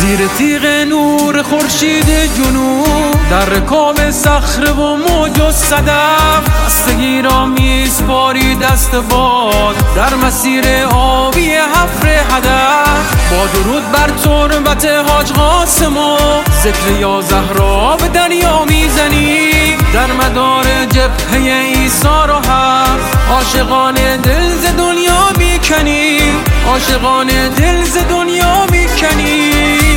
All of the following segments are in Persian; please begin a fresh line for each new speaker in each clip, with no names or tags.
زیر تیغ نور خورشید جنوب، در رکاب صخره و موج و صدف، خستگی را میسپاری دست باد در مسیر آبی حفر هدف. با درود بر تربت حاج قاسم و ذکر یا زهرا به دریا میزنی، در مدار جبهه عیسی رو حق عاشقان دل ز دنیا میکنی، عاشقان دل ز دنیا میکنی.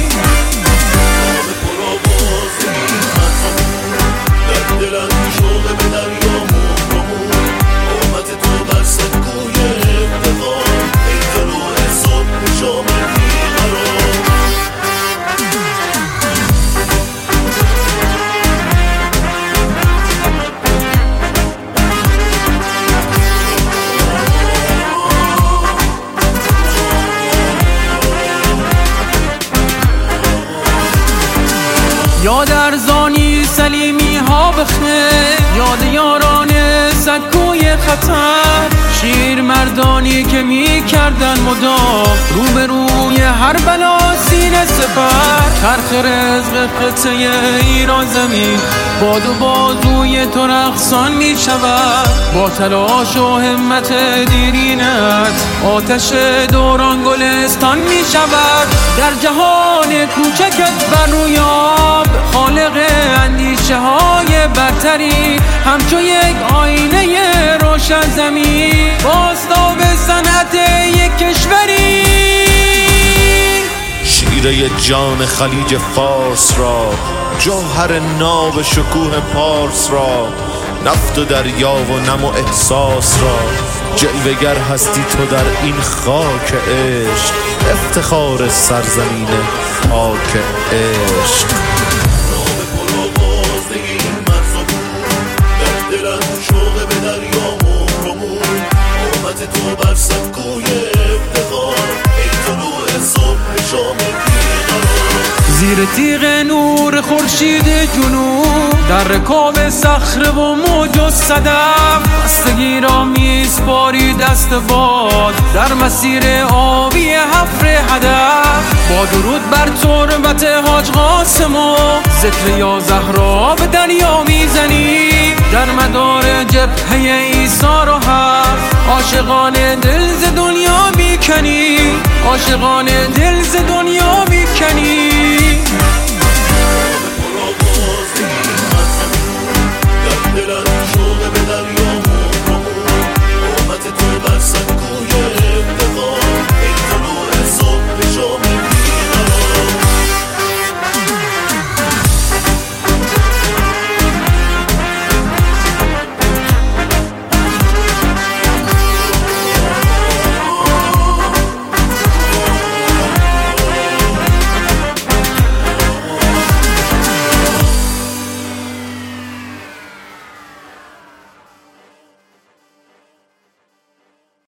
یاد ارزانی سلیمی ها بخه، یاد یاران سکوی خطر، شیر مردانی که می کردن مدام روبروی هر بلا سینه سپر. چرخ رزق قطعه ایران زمین باد و بازوی تو رقصان می شود، با تلاش و همت دیرینت آتش دوران گلستان می شود. در جهان کوچکت بر رویاب خالق اندیشه های برتری، همچو یک آینه روشن زمین بازتاب صنعت یک کشوری.
شیره جان خلیج فارس را، جوهر ناب شکوه پارس را، نفت و دریا و نم و احساس را، جلوگر هستی تو در این خاک عشق، افتخار سرزمین پاک عشق.
تو بر سکوی افتخار، ای طلوع صبح شام بیقرار.
زیر تیغ نور خورشید جنوب، در رکاب صخره و موج و صدف، خستگی را میسپاری دست باد در مسیر آبی حفر هدف. با درود بر تربت حاج قاسم و ذکر یا زهرا به دریا میزنی، در مدار جبهه عیسی رو حق عاشقان دل ز دنیا میکنی، عاشقان دل ز دنیا میکنی.